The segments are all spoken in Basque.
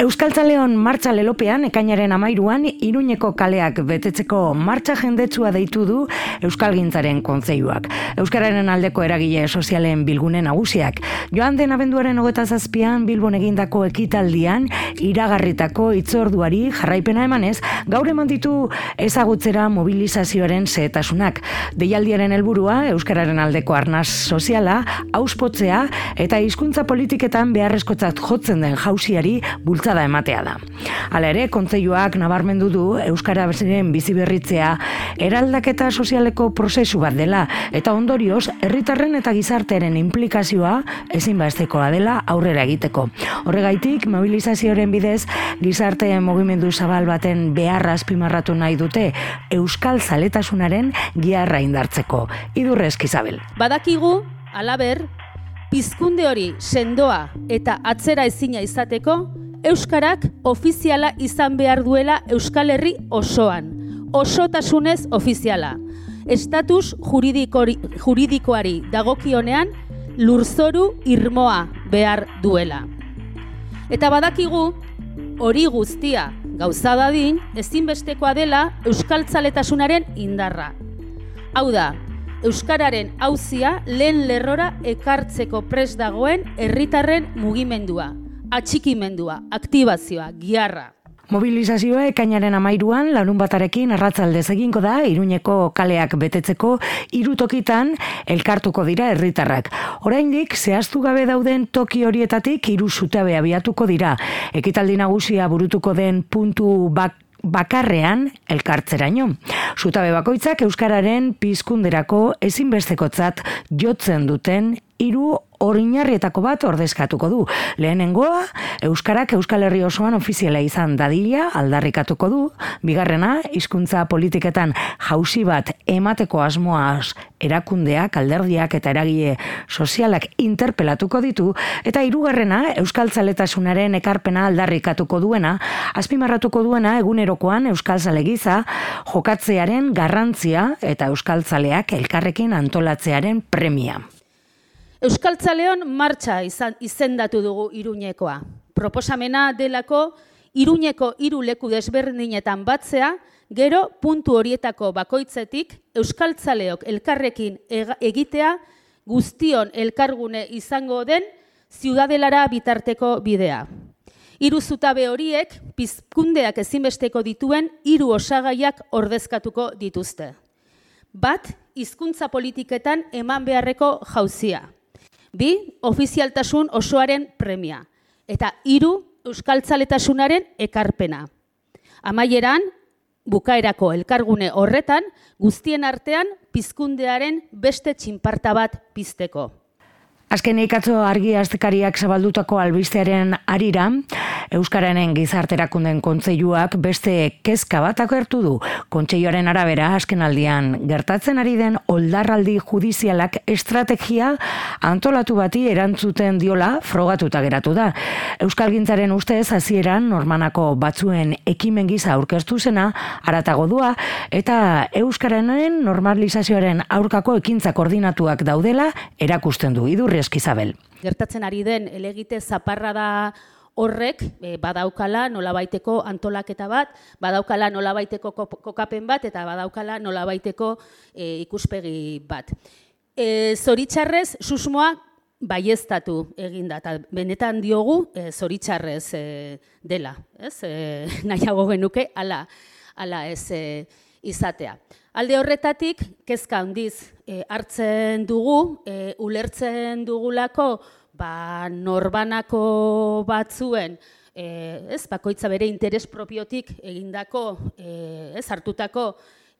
Euskaltzaleon martxa lelopean, ekainaren 13an, Iruñeko kaleak betetzeko martxa jendetsua deitu du Euskalgintzaren Kontseiluak. Euskararen aldeko eragile sozialen bilgune nagusiak. Joan den abenduaren 27an Bilbon egindako ekitaldian, iragarritako hitzorduari jarraipena emanez, gaur eman ditu ezagutzera mobilizazioaren xehetasunak. Deialdiaren helburua Euskararen aldeko arnas soziala, auspotzea eta hizkuntza politiketan beharrezkotzat jotzen den jauziari bultzada ematea da. Hala ere, Kontseiluak nabarmendu du Euskararen biziberritzea eraldaketa sozialeko prozesu bat dela eta ondorioz herritarren eta gizartearen inplikazioa ezinbestekoa dela aurrera egiteko. Horregaitik, mobilizazioaren bidez gizarte mugimendu zabal baten beharra azpimarratu nahi dute euskal zaletasunaren giharra indartzeko. Idurrez, Isabel. Badakigu, halaber, pizkunde hori sendoa eta atzera ezina izateko, euskarak ofiziala izan behar duela Euskal Herri osoan. Osotasunez ofiziala. Estatus juridikoari dagokionean lurzoru irmoa behar duela. Eta badakigu, hori guztia gauza dadin ezinbestekoa dela euskaltzaletasunaren indarra. Hau da, euskararen auzia lehen lerrora ekartzeko prest dagoen herritarren mugimendua, atxikimendua, aktibazioa, giharra. Mobilizazioa ekainaren 13an larunbatarekin arratsaldez egingo da Iruñeko kaleak betetzeko 3 tokitan elkartuko dira herritarrak. Oraindik zehaztu gabe dauden toki horietatik 3 zutabe abiatuko dira. Ekitaldi nagusia burutuko den puntu bakarrean elkartzeraino. Zutabe bakoitzak euskararen pizkunderako ezinbestekotzat jotzen duten 3 oinarrietako bat ordezkatuko du. Lehenengoa, euskarak Euskal Herri osoan ofiziala izan dadila aldarrikatuko du. Bigarrena, hizkuntza politiketan jauzi bat emateko asmoaz erakundeak, alderdiak eta eragile sozialak interpelatuko ditu. Eta hirugarrena, euskaltzaletasunaren ekarpena aldarrikatuko duena, azpimarratuko duena egunerokoan euskaltzale giza jokatzearen garrantzia eta euskaltzaleak elkarrekin antolatzearen premia. Euskaltzaleon martxa izendatu dugu Iruñekoa. Proposamena delako Iruñeko 3 leku desberdinetan batzea, gero puntu horietako bakoitzetik euskaltzaleok elkarrekin egitea guztion elkargune izango den ziudadelara bitarteko bidea. 3 zutabe horiek pizkundeak ezinbesteko dituen 3 osagaiak ordezkatuko dituzte. Bat, hizkuntza politiketan eman beharreko jauzia. 2, ofizialtasun osoaren premia. Eta 3, euskaltzaletasunaren ekarpena. Amaieran, bukaerako elkargune horretan, guztien artean pizkundearen beste txinparta bat pizteko. Azkenik atzo argi astekariak zabaldutako albistearen harira, Euskararen gizarterakunden kontseiluak beste kezka bat agertu du. Kontseiluaren arabera azkenaldian gertatzen ari den oldarraldi judizialak estrategia antolatu bati erantzuten diola frogatuta geratu da. Euskalgintzaren ustez hasieran normanako batzuen ekimen gisa aurkeztu zena haratago doa eta euskararen normalizazioaren aurkako ekintza koordinatuak daudela erakusten du. Idurrez, Isabel. Gertatzen ari den elegite zaparrada horrek badaukala nolabaiteko antolaketa bat, badaukala nolabaiteko kokapen bat eta badaukala nolabaiteko ikuspegi bat. Zoritxarrez, susmoa baieztatu eginda, eta benetan diogu zoritxarrez dela. Nahiago genuke, ala ez izatea. Alde horretatik, kezka handiz hartzen dugu, ulertzen dugulako, norbanako batzuen, bakoitza bere interes propiotik egindako, hartutako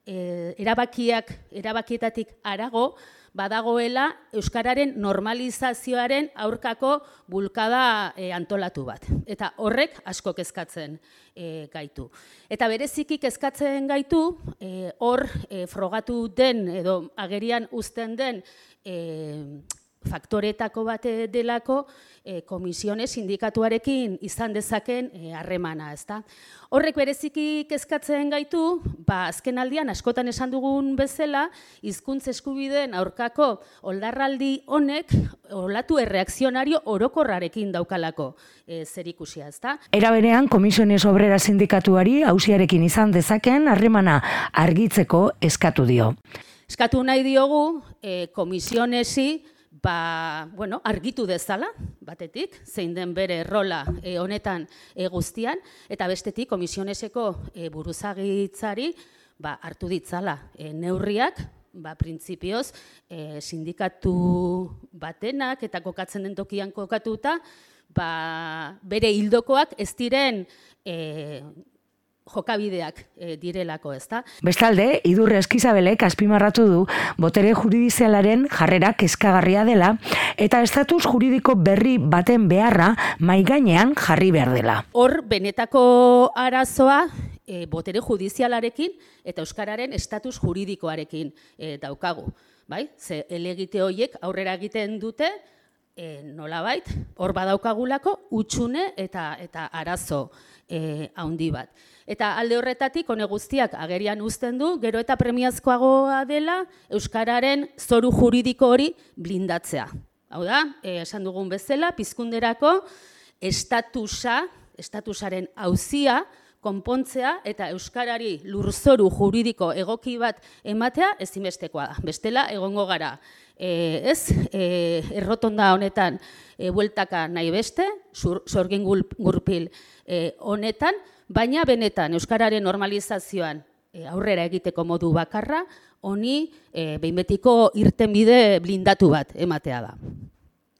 erabakietatik harago, badagoela euskararen normalizazioaren aurkako bulkada antolatu bat. Eta horrek asko kezkatzen gaitu. Eta bereziki kezkatzen gaitu, hor frogatu den edo agerian uzten den faktoretako bat delako komisione sindikatuarekin izan dezaken harremana, ezta? Horrek bereziki kezkatzen gaitu, azken aldian askotan esan dugun bezala, hizkuntza eskubideen aurkako oldarraldi honek olatu erreakzionario orokorrarekin daukalako zerikusia, ezta? Era berean, Comisiones Obreras sindikatuari auziarekin izan dezaken harremana argitzeko eskatu dio. Eskatu nahi diogu komisionesi argitu dezala, batetik, zein den bere rola honetan guztian, eta bestetik komisioneseko buruzagitzari hartu ditzala neurriak, printzipioz, sindikatu batenak eta kokatzen den tokian kokatuta, bere hildokoak ez diren jokabideak direlako, ezta? Bestalde, Idurre Eskizabelek azpimarratu du botere juridizialaren jarrera kezkagarria dela eta estatus juridiko berri baten beharra mahai gainean jarri behar dela. Hor, benetako arazoa botere judizialarekin eta euskararen estatus juridikoarekin daukagu. Ze elegite horiek aurrera egiten dute, nolabait, hor badaukagulako utxune eta arazo handi bat. Eta alde horretatik, hone guztiak agerian uzten du, gero eta premiazkoagoa dela euskararen zoru juridiko hori blindatzea. Hau da, esan dugun bezala, pizkunderako estatusaren auzia konpontzea eta euskarari lurzoru juridiko egoki bat ematea ezinbestekoa da. Bestela, egongo gara. Errotonda honetan bueltaka nahi beste, sorgin gurpil honetan, baina benetan euskararen normalizazioan aurrera egiteko modu bakarra, honi behin betiko irtenbide blindatu bat ematea da.